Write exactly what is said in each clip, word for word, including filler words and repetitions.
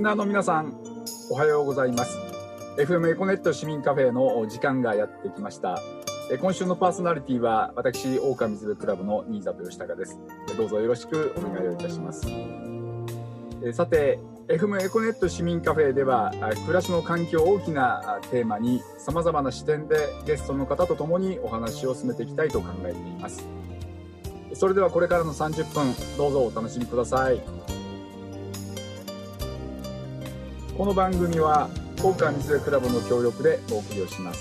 スナーの皆さん、おはようございます。 エフエム エコネット市民カフェの時間がやってきました。今週のパーソナリティは私、大川水辺クラブの新里義孝です。どうぞよろしくお願いをいたします。さて、 エフエム エコネット市民カフェでは暮らしの環境を大きなテーマにさまざまな視点でゲストの方とともにお話を進めていきたいと考えています。それではこれからのさんじゅっぷん、どうぞお楽しみください。この番組は大川水辺クラブの協力でお送りをします。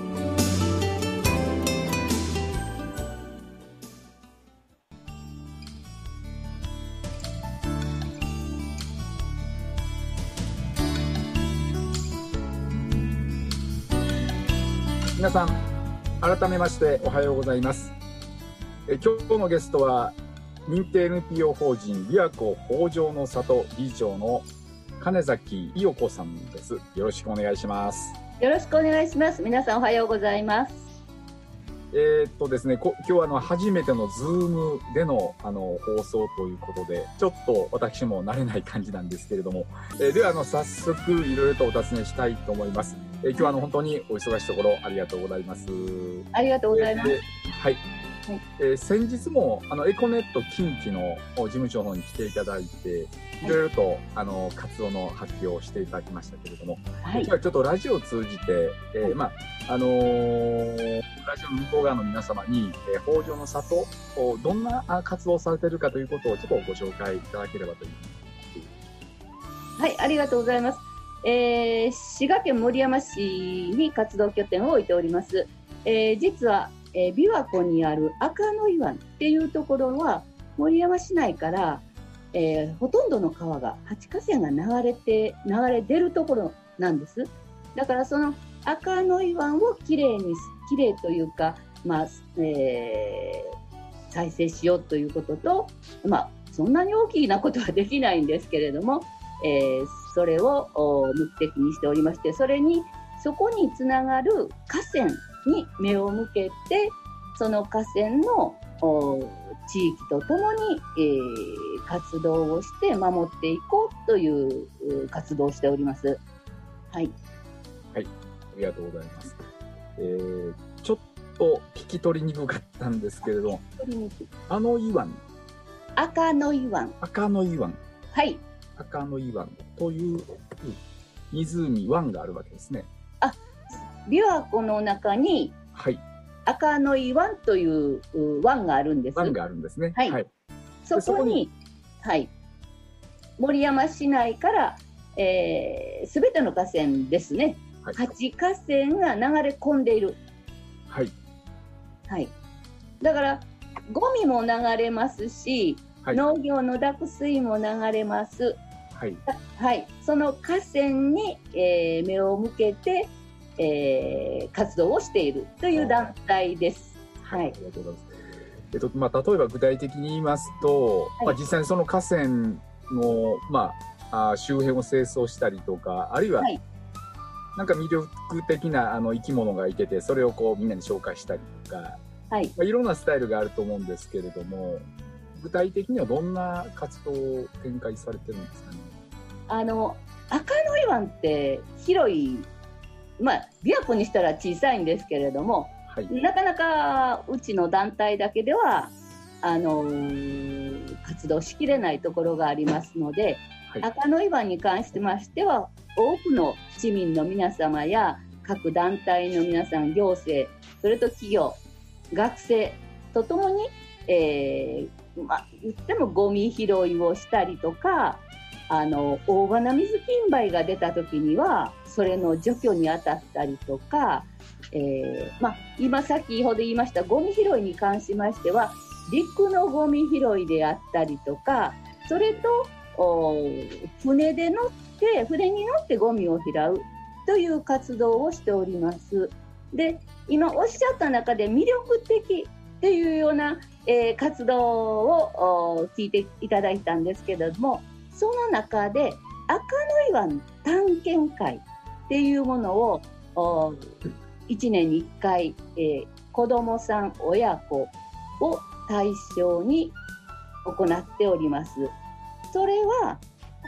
皆さん、改めましておはようございます。え今日のゲストは認定 エヌピーオー 法人びわこ豊穣の里理事長の金崎伊代子さんです。よろしくお願いします。 よろしくお願いします。皆さんおはようございます。 えーっとですね、こ今日はあの初めてのズームでのあの放送ということで、ちょっと私も慣れない感じなんですけれども、えー、ではあの早速いろいろとお尋ねしたいと思います。えー、今日はあの本当にお忙しいところありがとうございます。 ありがとうございます。 えー、はい。はい、えー、先日もあのエコネット近畿の事務所の方に来ていただいて、いろいろとあの活動の発表をしていただきましたけれども、はい、今日はちょっとラジオを通じて、えー、まああのー、ラジオの向こう側の皆様に、えー、豊穣の里どんな活動をされているかということをちょっとご紹介いただければというふうに。 はい、ありがとうございます。えー、滋賀県守山市に活動拠点を置いております。えー、実はえー、琵琶湖にある赤野岩っていうところは守山市内から、えー、ほとんどの川が八河川が流れて流れ出るところなんです。だからその赤野岩をきれいにきれいというか、まあえー、再生しようということと、まあ、そんなに大きなことはできないんですけれども、えー、それを目的にしておりまして、それにそこにつながる河川に目を向けて、その河川の地域とともに、えー、活動をして守っていこうという活動をしております。はい。 はい、ありがとうございます。えー、ちょっと聞き取りにくかったんですけれども、あの岩赤野岩赤野岩はい。 赤野岩という湖湾があるわけですね。 あ、琵琶湖の中に、はい、赤野岩という湾があるんです。 湾があるんですね。 はい。はい、そこに、そこにはい、守山市内から、えー、全ての河川ですね。はい、はち河川が流れ込んでいる。はい。はい。だからゴミも流れますし、はい、農業の濁水も流れます。はい。はい。その河川に、えー、目を向けて。えー、活動をしているという団体です。はい。ありがとうございます。 えっとまあ、例えば具体的に言いますと、はい、まあ、実際にその河川の、まあ、あ周辺を清掃したりとか、あるいは、はい、なんか魅力的なあの生き物がいてて、それをこうみんなに紹介したりとか、はい、まあ、いろんなスタイルがあると思うんですけれども、具体的にはどんな活動を展開されてるんですかね。 あの赤野岩って広い、まあ、琵琶湖にしたら小さいんですけれども、はい、なかなかうちの団体だけではあのー、活動しきれないところがありますので、はい、赤野岩に関してましては多くの市民の皆様や各団体の皆さん、行政、それと企業、学生とともに、えーまあ、言ってもゴミ拾いをしたりとか、あの大花水金梅が出た時にはそれの除去に当たったりとか、えーまあ、今先ほど言いましたゴミ拾いに関しましては陸のゴミ拾いであったりとか、それと船で乗って船に乗ってゴミを拾うという活動をしております。で、今おっしゃった中で魅力的っていうような、えー、活動を聞いていただいたんですけれども、その中で赤野岩探検会っていうものをいちねんにいっかい、えー、子どもさん親子を対象に行っております。それは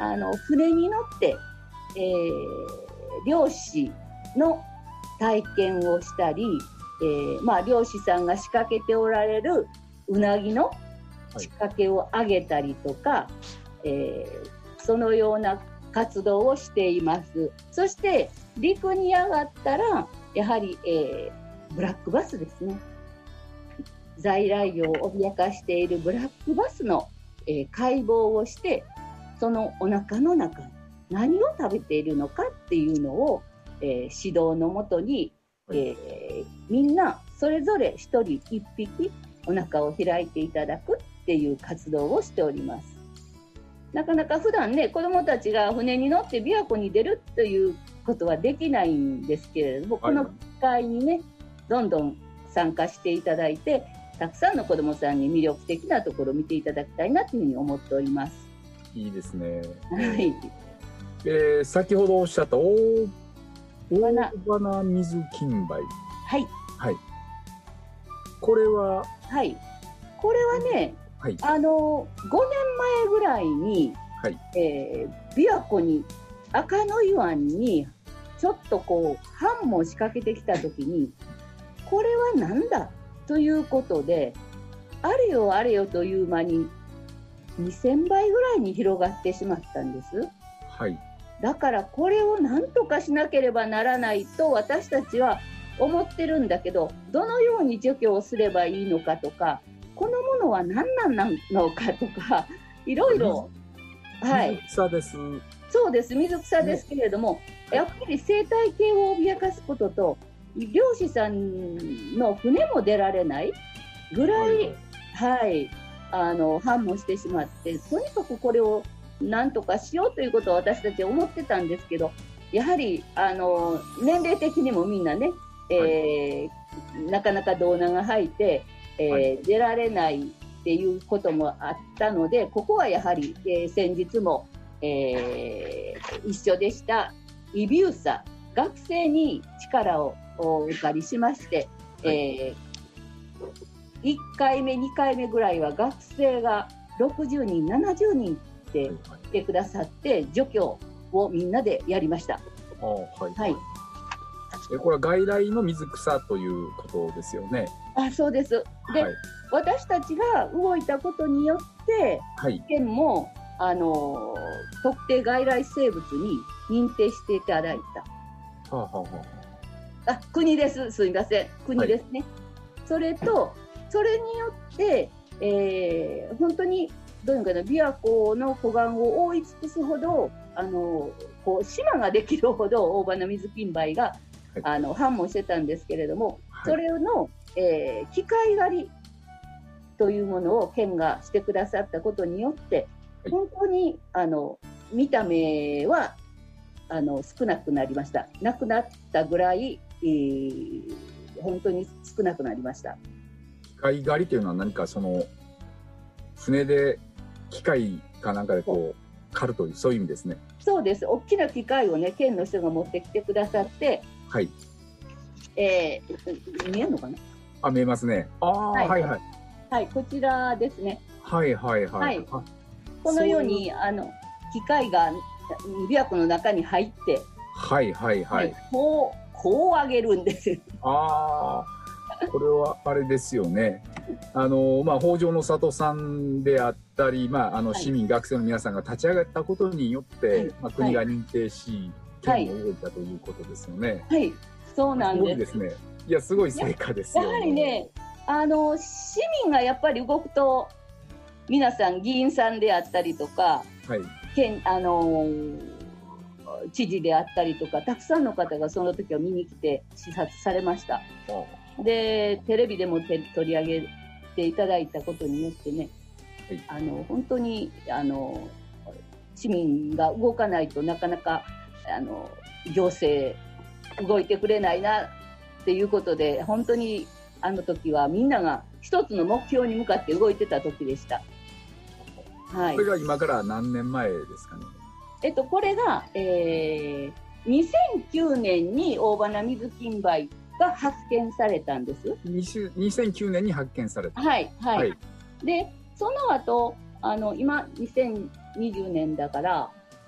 あの船に乗って、えー、漁師の体験をしたり、えーまあ、漁師さんが仕掛けておられるうなぎの仕掛けを上げたりとか、はい、えー、そのような活動をしています。そして陸に上がったらやはり、えー、ブラックバスですね。在来魚を脅かしているブラックバスの、えー、解剖をして、そのお腹の中何を食べているのかっていうのを、えー、指導のもとに、えー、みんなそれぞれ一人一匹お腹を開いていただくっていう活動をしております。なかなか普段ね、子どもたちが船に乗って琵琶湖に出るということはできないんですけれども、この機会にね、どんどん参加していただいて、たくさんの子どもさんに魅力的なところを見ていただきたいなというふうに思っております。 いいですね。 はい。 えー、先ほどおっしゃった大花水金梅。 はい。 はい。これは。 はい。これはね、はい、あのごねんまえぐらいに、はい、えー、琵琶湖に赤野岩湾にちょっとこう帆も仕掛けてきた時に、これはなんだということで、あれよあれよという間ににせんばいぐらいに広がってしまったんです。 はい。 だからこれを何とかしなければならないと私たちは思ってるんだけど、どのように除去をすればいいのかとか、このものは何なんなのかとか、いろいろ、 はい、水草です。 そうです、水草ですけれども、ね、やっぱり生態系を脅かすことと、漁師さんの船も出られないぐらい、はい、はい、あの繁茂してしまって、とにかくこれを何とかしようということを私たちは思ってたんですけど、やはりあの年齢的にもみんなね、えーはい、なかなか胴長が吐いて、えーはい、出られないっていうこともあったので、ここはやはり、えー、先日も、えー、一緒でしたイビューサ学生に力をお借りしまして、はい、えー、いっかいめにかいめぐらいは学生がろくじゅうにんななじゅうにんって来てくださって除去をみんなでやりました。 あ、はい、 はい、 えこれは外来の水草ということですよね。 あ、そうです。で、はい、私たちが動いたことによって、はい、県もあの特定外来生物に認定していただいた。はあはあ、あ、国です。すみません、国ですね。はい、それとそれによって、えー、本当にどういうのかな、琵琶湖の湖岸を覆い尽くすほど、あのこう島ができるほど大花水金梅が、はい、あの繁茂してたんですけれども、はい、それの、えー、機械狩りというものを県がしてくださったことによって、はい、本当にあの見た目はあの少なくなりました。なくなったぐらい、えー、本当に少なくなりました。 機械狩りというのは何かその船で機械かなんかでこう狩るという、そういう意味ですね。 そうです。大きな機械をね、県の人が持ってきてくださって、はい。えー、見えるのかな？ あ、見えますね。ああ、はい、はいはい。 はい、こちらですね。 はいはいはい。はい、 このようにあの機械が琵琶湖の中に入って、 はいはいはい。はい、 こうこう上げるんですよ。 ああ、これはあれですよね。あのまあ、北条の里さんであったり、まあ、あの市民、はい、学生の皆さんが立ち上がったことによって、はい、まあ、国が認定し、はい、県も動いたということですよね。 はい、はい、そうなんです。 すごいですね。いや、すごい成果ですよね。 やはりね、あの市民がやっぱり動くと、皆さん議員さんであったりとか、はい、県あの知事であったりとか、たくさんの方がその時を見に来て視察されました。で、テレビでも取り上げていただいたことによってね、はい、あの本当にあの市民が動かないとなかなかあの行政動いてくれないなっていうことで、本当にあの時はみんなが一つの目標に向かって動いてた時でした。 はい、これが今から何年前ですかね。 えっと、これが、えー、にせんきゅうねんに大花水金梅が発見されたんです。 にせんきゅうねんに発見された。 はい、はい。はい、で、その後、あの、今、にせんにじゅうねんだから、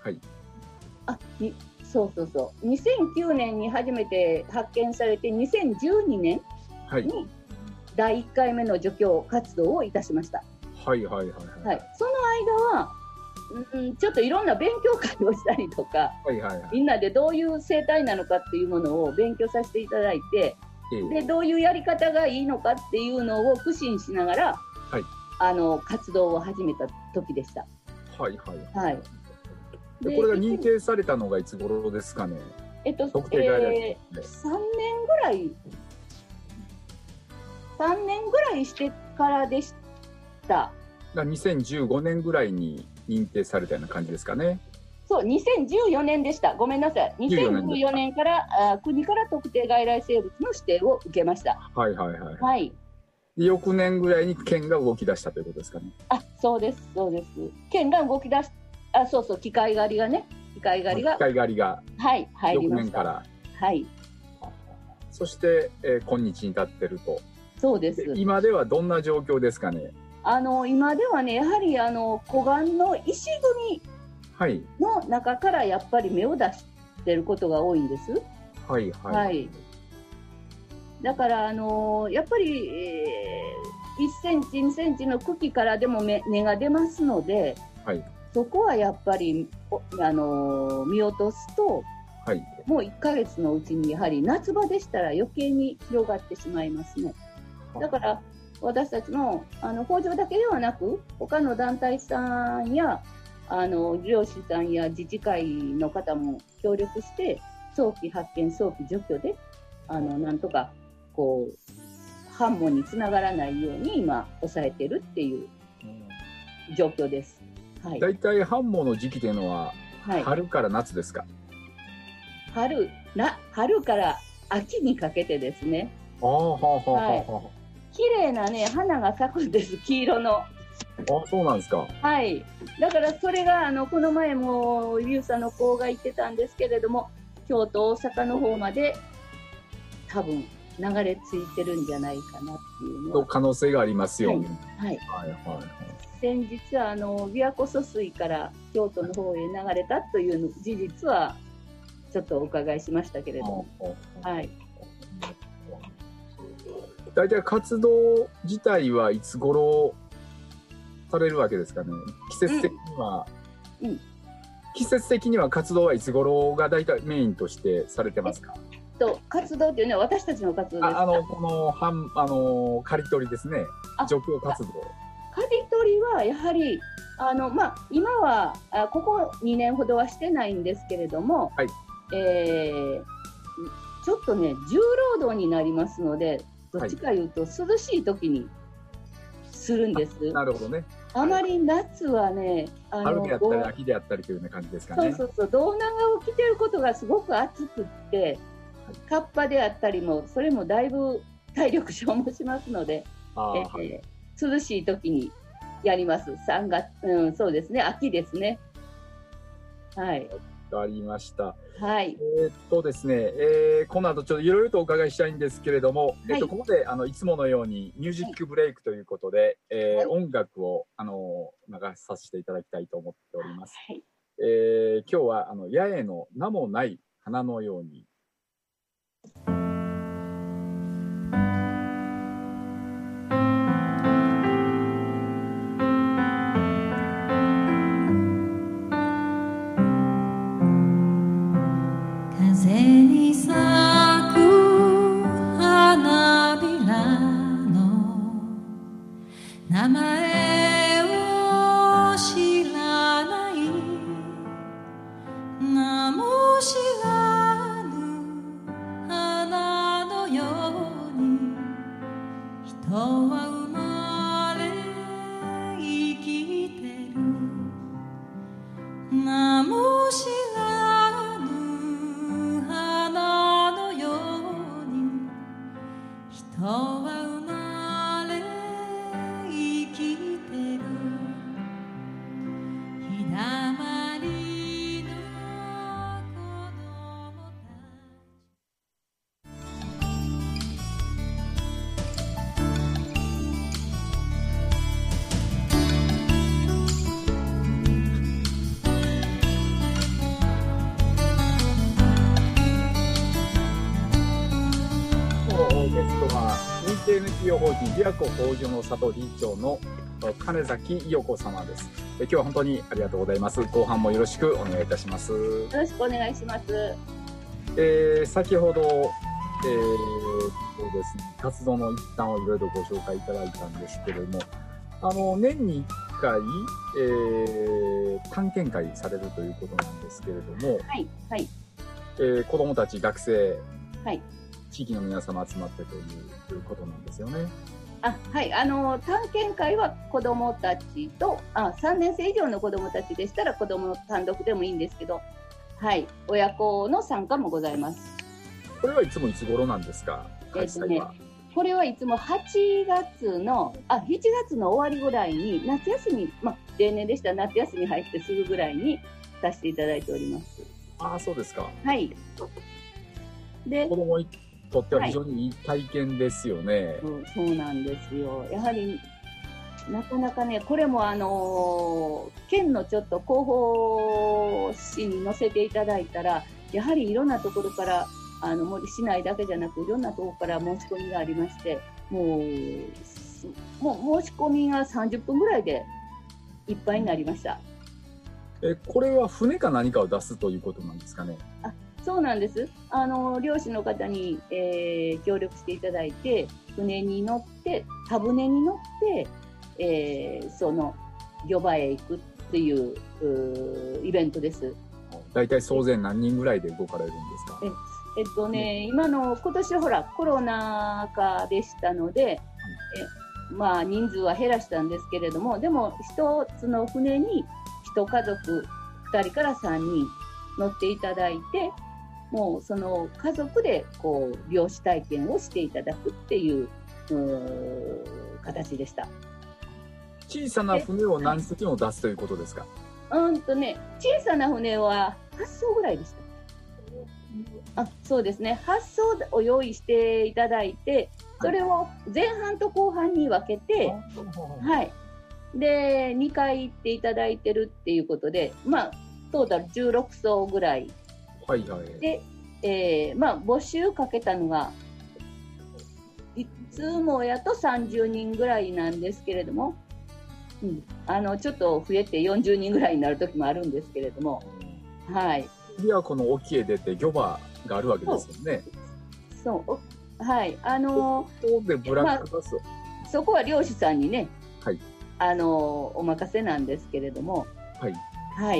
はい。 あ、にそうそうそう。にせんきゅうねんに初めて発見されて、にせんじゅうにねんにだいいっかいめの除去活動をいたしました。 はいはいはいはい。 はい、その間は、うん、ちょっといろんな勉強会をしたりとか、 はいはいはい、 みんなでどういう生態なのかっていうものを勉強させていただいて、えー、でどういうやり方がいいのかっていうのを苦心しながら、はい、あの活動を始めた時でした。 はいはいはい。はい、でこれが認定されたのがいつ頃ですかね。 えっと、特定外来、えー、さんねんぐらいさんねんぐらいしてからでした。 にせんじゅうごねんぐらいに認定されたような感じですかね。 そう、にせんじゅうよねんでした。ごめんなさい。にせんじゅうよねんからあ国から特定外来生物の指定を受けました。 はいはいはい。 はい。 で翌年ぐらいに県が動き出したということですかね。 あ、そうですそうです。県が動き出し、あ、そうそう、機械狩りがね、機械狩りが、 機械狩りが、 はい、入りました。 翌年から。 はい。 そして、えー、今日に至ってると。 そうです。 で今ではどんな状況ですかね。 あの今ではね、やはりあの湖岸の石組みの中からやっぱり芽を出してることが多いんです。 はいはい。はい、 だからあのやっぱり、えー、いっセンチにセンチの茎からでも芽、芽が出ますので、はい、そこはやっぱりあの見落とすと、はい、もういっかげつのうちにやはり夏場でしたら余計に広がってしまいますね。だから私たちのあの工場だけではなく、他の団体さんやあの漁師さんや自治会の方も協力して早期発見、早期除去であのなんとかこう繁茂につながらないように今抑えてるっていう状況です。 はい、だいたい繁茂の時期というのは春から夏ですか？ はい、春な春から秋にかけてですね。 ああ、はあはあはあ、はい、 綺麗なね花が咲くんです、黄色の。あ、 そうなんですか。 はい。だからそれがあのこの前もリュウさんの子が言ってたんですけれども、京都大阪の方まで多分流れ着いてるんじゃないかなっていうのは可能性がありますよね。 はい。はいはいはい。先日あの琵琶湖疏水から京都の方へ流れたという事実はちょっとお伺いしましたけれども、はい。 大体活動自体はいつ頃されるわけですかね。季節的には、うんうん、季節的には活動はいつ頃が大体メインとしてされてますか？ と活動っていうのは私たちの活動ですか？ ああのこの半あの刈り取りですね。除去活動。 刈り取りはやはりあのまあ今はあここにねんほどはしてないんですけれども、はい、えー、ちょっとね重労働になりますので。どっちかいうと涼しい時にするんです。 はい、なるほどね。 あまり夏はね、 あの春であったり秋であったりというような感じですかね。 そうそうそう、道南が起きてることがすごく暑くって、カッパであったりもそれもだいぶ体力消耗しますので、えーはい、涼しい時にやります。さんがつ、うん、そうですね、秋ですね。はい。 わかりました。 はい。 えー、っとですね、えー、この後ちょっといろいろとお伺いしたいんですけれども、はい、えっとここであのいつものようにミュージックブレイクということで、はい、えー、音楽をあの流させていただきたいと思っております。はい、えー、今日はあの八重の名もない花のように。 風に咲く花びらの名前を知らない名も知らぬ花のように人は生まれ生きてる名も知らぬ花のように人は生まれ生きてる日だまりの子供ピーオー法人琵琶湖法事の里理事長の金崎伊代子様です。今日は本当にありがとうございます。後半もよろしくお願いいたします。よろしくお願いします。 えー、先ほど、えー、そうですね、活動の一端をいろいろご紹介いただいたんですけれども、あの年にいっかい、えー、探検会されるということなんですけれども、 はいはい、 えー、子どもたち、学生、 はい、 地域の皆様集まってという、ということなんですよね。 あ、はい、あの探検会は子どもたちとあさんねん生以上の子どもたちでしたら子ども単独でもいいんですけど、はい、親子の参加もございます。 これはいつもいつ頃なんですか？開催は。えーとね、 これはいつもはちがつのあしちがつの終わりぐらいに夏休み、まあ、例年でしたら夏休み入ってすぐぐらいにさせていただいております。 ああ、そうですか。 はい。で、 子供にとっては非常にいい体験ですよね。はい、 そう、そうなんですよ。やはりなかなかね、これもあの県のちょっと広報誌に載せていただいたら、やはりいろんなところからあの森市内だけじゃなくいろんなところから申し込みがありまして、もうもう申し込みがさんじゅっぷんぐらいでいっぱいになりました。 え、これは船か何かを出すということなんですかね？ あ、そうなんです。あの漁師の方に、えー、協力していただいて、船に乗って田船に乗って、えー、その漁場へ行くっていうイベントです。 大体総勢何人ぐらいで動かれるんですか？ ええっとね、ね、今の今年はほらコロナ禍でしたので、はい、えまあ人数は減らしたんですけれども、でも一つの船に一家族ふたりからさんにん乗っていただいて、もうその家族でこう漁師体験をしていただくっていう、う形でした。 小さな船を何隻も出すということですか？ うんとね、小さな船ははっそうぐらいでした。あ、そうですね、はっそうを用意していただいて、それを前半と後半に分けて、はい、でにかい行っていただいてるっていうことで、まあトータルじゅうろくそうぐらい、 はいはい、 で、えー、まあ募集かけたのがいつもやとさんじゅうにんぐらいなんですけれども、うん、あのちょっと増えてよんじゅうにんぐらいになる時もあるんですけれども、はい。 琵琶湖の沖へ出て漁場があるわけですよね。 そう、そう、はい、あのー、でブラックバス、まあ、そこは漁師さんにね、 はい、 あのー、お任せなんですけれども、はい、はい、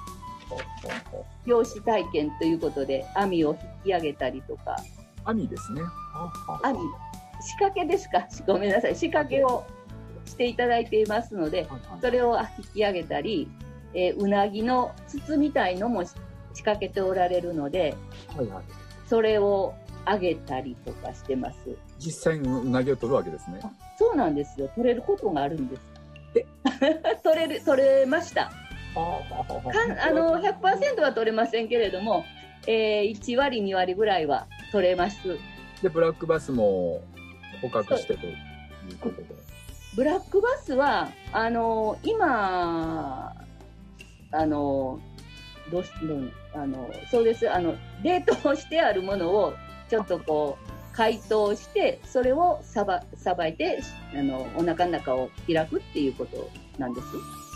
漁師体験ということで網を引き上げたりとか、 網ですね。 網、仕掛けですか？ごめんなさい、仕掛けをしていただいていますので、それを引き上げたり、えー、うなぎの筒みたいのも仕掛けておられるので、はいはい、それを揚げたりとかしてます。 実際にうなぎを取るわけですね。 そうなんですよ。取れることがあるんです。え取れる取れました。ああの ひゃくパーセント は取れませんけれども、えー、いちわりにわりぐらいは取れます。 でブラックバスも捕獲してということで、 ブラックバスはあの今あのどうしどうあのそうです、あの冷凍してあるものをちょっとこう解凍して、それをさばさばいて、あのお腹の中を開くっていうことなんです。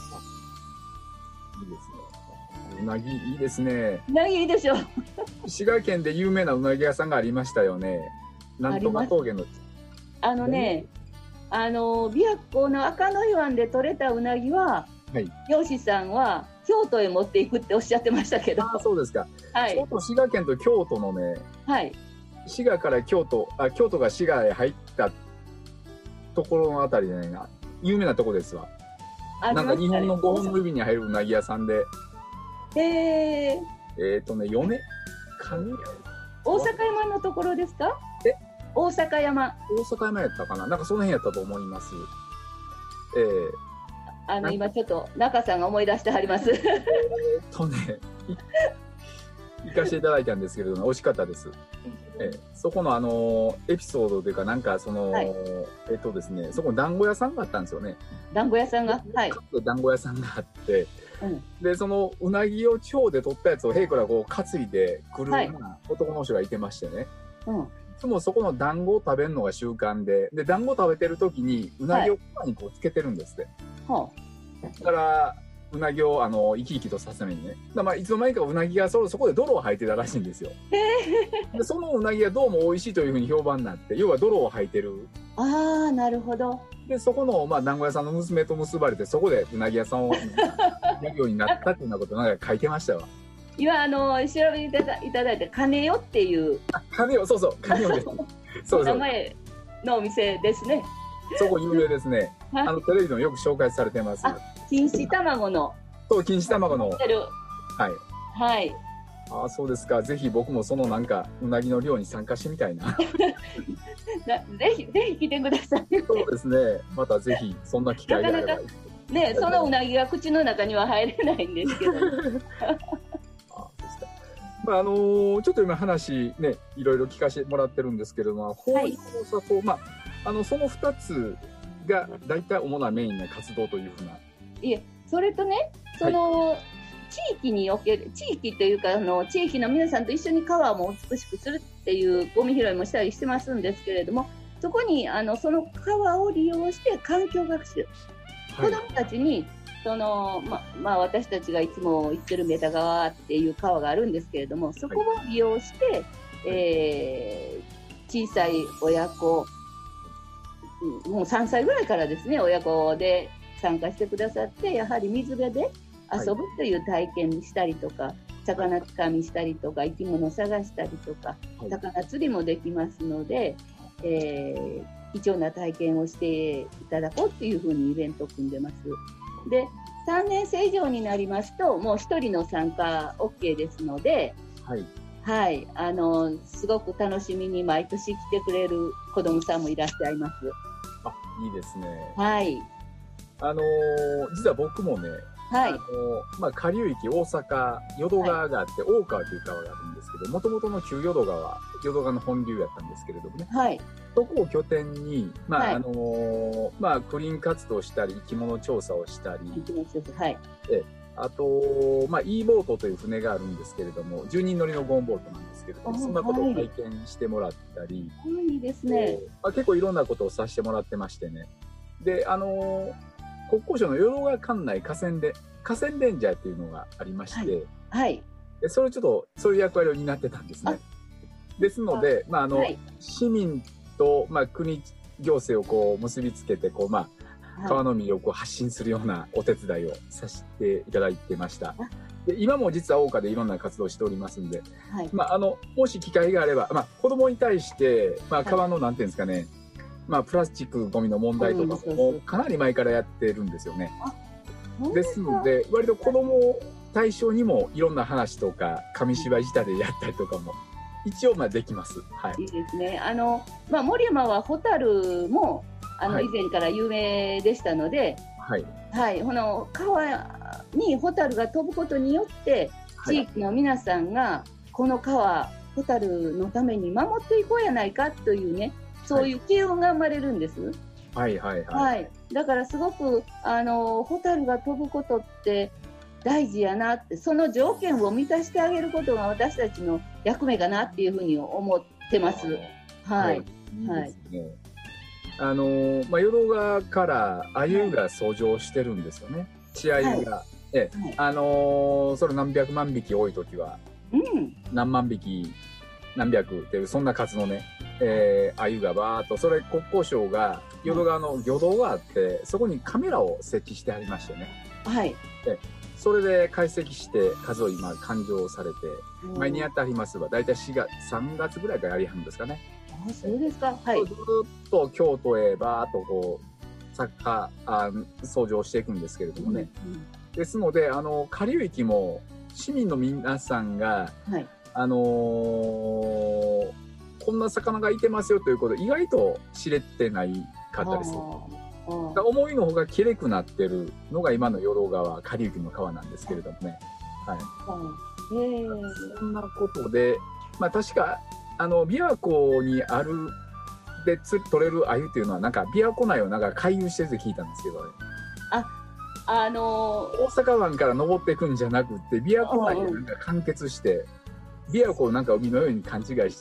いいですね。うなぎいいですね。 うなぎいいでしょ。 滋賀県で有名なうなぎ屋さんがありましたよね。なんとか峠の。 あのね、あの琵琶湖の赤野岩湾で取れたうなぎは、はい、漁師さんは京都へ持っていくっておっしゃってましたけど。 あ、そうですか。 はい。 ちょっと滋賀県と京都のね。 はい。 滋賀から京都、あ、京都が滋賀へ入ったところのあたりじゃないな。有名なとこですわ。なんか日本のごほんの指に入るうなぎ屋さんで。 へえー。 えっとね、米かね。 大阪山のところですか？ え？ 大阪山。 大阪山やったかな。なんかその辺やったと思います。ええー。 あの今ちょっと中さんが思い出してはります。えっとね、行かせていただいたんですけれども、美味しかったです。えー、そこのあのエピソードというか、なんかその、はい、えっとですね、そこに団子屋さんがあったんですよね。 団子屋さんが、はい。 団子屋さんがあって、うん、でそのうなぎを地方で取ったやつを平からこう担いで来るような男の人がいてましてね。うん、 つもそこの団子を食べるのが習慣で、で、団子食べてる時に、うなぎを皮にこうつけてるんですって。 はだから、うなぎを、あの、生き生きとさせるのにね。だからまあ、いつの間にかうなぎがそ、そこで泥を吐いてたらしいんですよ。で、そのうなぎがどうも美味しいというふうに評判になって、要は泥を吐いてる。 ああ、なるほど。 で、そこの、まあ、団子屋さんの娘と結ばれて、そこでうなぎ屋さんをやるようになったっていうようなことなんか書いてましたわ。 今、あの、調べていただいただいて、金代っていう。 あ、金代、そうそう、金代です。そうそう。 名前のお店ですね。 そこ有名ですね。あの、テレビでもよく紹介されてます。 錦糸卵の。 そう、錦糸卵の。はい。 はい。 ああ、そうですか。ぜひ僕もそのなんか、うなぎの漁に参加してみたいな。なぜひ、ぜひ来てください。 そうですね。またぜひ、そんな機会があれば。なかなかね、そのうなぎが口の中には入れないんですけど。ああ、そうですか。 まあ、あのー、ちょっと今話ね、いろいろ聞かせてもらってるんですけれども、法律の作法、まあ、あの、その二つが大体主なメインの活動というふうな。 いえ、それとね、その、はい、地域における、地域というか、あの、地域の皆さんと一緒に川も美しくするっていうゴミ拾いもしたりしてますんですけれども、そこに、あの、その川を利用して環境学習。はい、子供たちに、その、ま、まあ、私たちがいつも行ってるメタ川っていう川があるんですけれども、そこを利用して、はい、えー、小さい親子、もうさんさいぐらいからですね、親子で参加してくださって、やはり水辺で遊ぶという体験にしたりとか、はい、魚つかみしたりとか、生き物探したりとか、はい、魚釣りもできますので、えー、貴重な体験をしていただこうというふうにイベントを組んでます。で、さんねん生以上になりますと、もうひとりの参加 OK ですので、はい。はい。あの、すごく楽しみに毎年来てくれる子供さんもいらっしゃいます。 あ、いいですね。 はい。 あのー、実は僕もね、はい。あのー、まあ、下流域、大阪、淀川があって、はい、大川という川があるんですけど、もともとの旧淀川、淀川の本流やったんですけれどもね。はい。そこを拠点に、まあ、はい、あのー、まあ、クリーン活動したり、生き物調査をしたり。生き物調査、はい。で、あと、まあ、E ボートという船があるんですけれども、じゅうにん乗りのゴーンボートなんですけれども、そんなことを体験してもらったり。 はい、いいですね。 まあ、結構いろんなことをさせてもらってましてね。で、あのー、国交省の淀川管内河川で、河川レンジャーっていうのがありまして、はい。はい、でそれをちょっと、そういう役割を担ってたんですね。ですので、まあ、あの、はい、市民と、まあ、国、行政をこう結びつけて、こう、まあ、川の魅力を発信するようなお手伝いをさせていただいてました。で今も実は大岡でいろんな活動をしておりますんで、はい、まあ、あの、もし機会があれば、まあ、子供に対して、まあ、川の、なんていうんですかね、はい、まあ、プラスチックゴミの問題とかも、かなり前からやってるんですよね。ですので、割と子供を対象にもいろんな話とか、紙芝居仕立てでやったりとかも、一応まあできます。はい。 いいですね。あの、まあ、森山はホタルも、あの、はい、以前から有名でしたので、はい。はい。この川にホタルが飛ぶことによって、地域の皆さんが、この川、ホタルのために守っていこうやないかというね、そういう機運が生まれるんです。 はいはいはい。 はい。だからすごく、あの、ホタルが飛ぶことって大事やなって、その条件を満たしてあげることが私たちの役目かなっていうふうに思ってます。はい。はい。いいですね。 あの、まあ、淀川から鮎が遡上してるんですよね。稚鮎が。はい、ええ、はい、あのー、それ何百万匹多い時は、うん、何万匹、何百っていう、そんな数のね、えー、鮎がバーっと、それ国交省が淀川の魚道があって、そこにカメラを設置してありましてね。はい。で、それで解析して数を今勘定されて、前にやってありますが、だいたいしがつ、さんがつぐらいからやりはるんですかね。 あ、そうですか。はい。 ずっと京都へバーっとこう、サッカー、掃除をしていくんですけれどもね。うんうん、ですので、あの、下流域も市民の皆さんが、はい、あのー、こんな魚がいてますよということ意外と知れてないかったりする。思いのほかきれくなってるのが今の淀川、下流域の川なんですけれどもね。はい。えー、そんなことで、まあ確か、あの、琵琶湖にあるで釣取れる鮎っていうのは、なんか琵琶湖内をなんか回遊してるって聞いたんですけどね。 あ、あのー、 大阪湾から登っていくんじゃなくて、琵琶湖内でなんか完結して、琵琶湖をなんか海のように勘違いして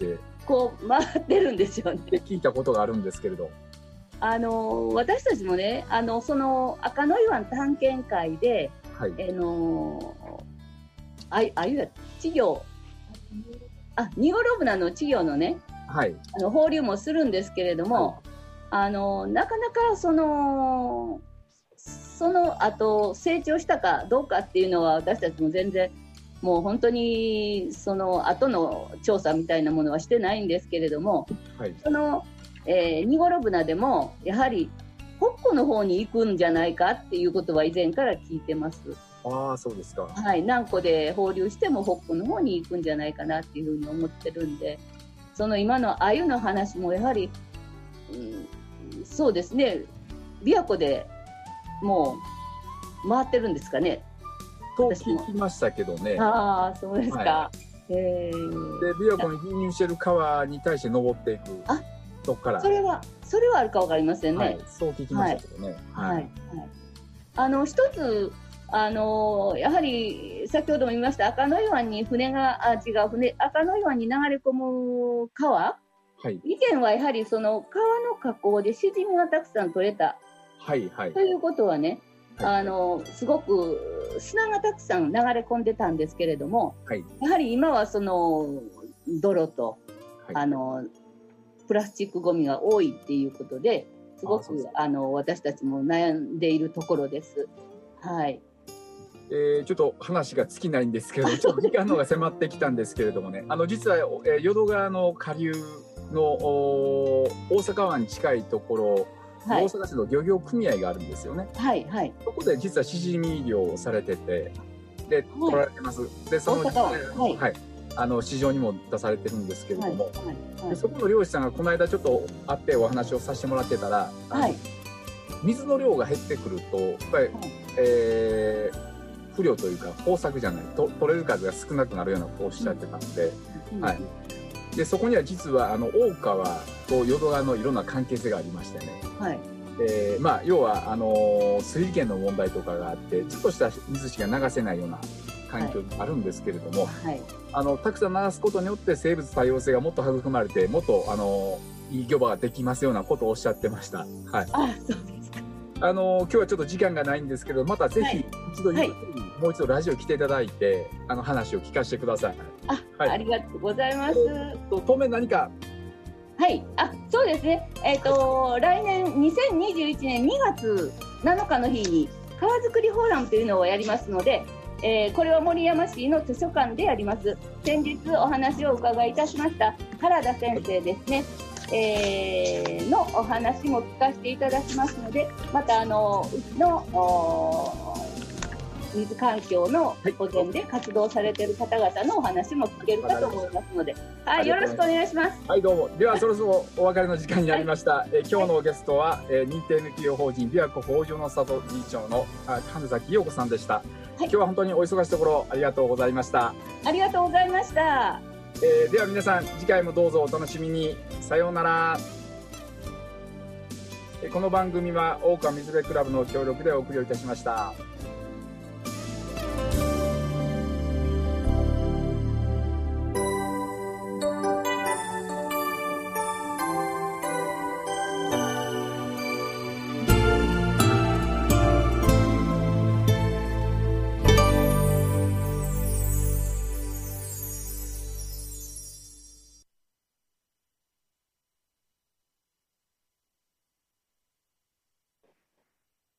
こう回ってるんですよね。 って聞いたことがあるんですけれど、 あの私たちもね、あのその赤野岩探検会で、はい、あのああいうや稚魚、あニゴロブナの稚魚のね、はい、あの放流もするんですけれども、はい、あのなかなかそのその後成長したかどうかっていうのは私たちも全然もう本当にその後の調査みたいなものはしてないんですけれども、はい、そのえー、ニゴロブナでもやはり北湖の方に行くんじゃないかっていうことは以前から聞いてます。 ああ、そうですか。 はい、南湖で放流しても北湖の方に行くんじゃないかなっていうふうに思ってるんで、その今の鮎の話もやはり、うん、そうですね、琵琶湖でもう回ってるんですかね。 と聞きましたけどね。 ああ、そうですか。はい、 えー、で琵琶湖に流入している川に対して登っていく。あそ, からそれはそれはあるか分かりませんね、はい、 そう聞きましたけどね、 はいはいはい、あの一つあのやはり先ほども言いました赤野岩に船があ違う船赤野岩に流れ込む川、はい、以前はやはりその川の河口でシジミがたくさん取れた、はいはい、ということはね、はい、あのすごく砂がたくさん流れ込んでたんですけれども、はい、やはり今はその泥と、はい、あのプラスチックごみが多いっていうことですごくあの私たちも悩んでいるところです。はい。 えー、ちょっと話が尽きないんですけど、ちょっと時間の方が迫ってきたんですけれどもね、あの実は、えー、淀川の下流の大阪湾に近いところ、はい、大阪市の漁業組合があるんですよね。はいはい。そこで実はシジミ漁をされてて、で取られてます。はい、でその大阪湾、はい、はい、あの市場にも出されてるんですけれども、はいはいはい、でそこの漁師さんがこの間ちょっと会ってお話をさせてもらってたら、はい、水の量が減ってくるとやっぱり、はい、えー、不良というか豊作じゃないと取れる数が少なくなるようなことをおっしゃってたので、うんはい、でそこには実はあの大川と淀川のいろんな関係性がありましてね、はい、えーまあ、要はあの水利権の問題とかがあってちょっとした水しか流せないような環境があるんですけれども、はい、あのたくさん流すことによって生物多様性がもっと育まれてもっとあのいい漁場ができますようなことをおっしゃってました。はい、あ、そうですか。あの今日はちょっと時間がないんですけどまたぜひ一度、はい、もう一度ラジオ来ていただいてあの話を聞かせてください。あ、はい、ありがとうございます。当面何かはい、あ、そうですね。えっ、ー、と来年にせんにじゅういちねんにがつなのかの日に川づくりフォーラムというのをやりますので。えー、これは森山市の図書館でやります。先日お話をお伺いいたしました原田先生ですね、えー、のお話も聞かせていただきますのでまたあのうちの水環境の保全で活動されている方々のお話も聞けるかと思いますので、はい、よろしくお願いします。 はい、どうも。ではそろそろお別れの時間になりました。はい、え今日のゲストは、えー、認定 エヌピーオー 法人琵琶湖北条の里理事長の神崎陽子さんでした。はい、今日は本当にお忙しいところありがとうございました。 ありがとうございました。 えー、では皆さん次回もどうぞお楽しみに。さようなら。この番組は大川水辺クラブの協力でお送りをいたしました。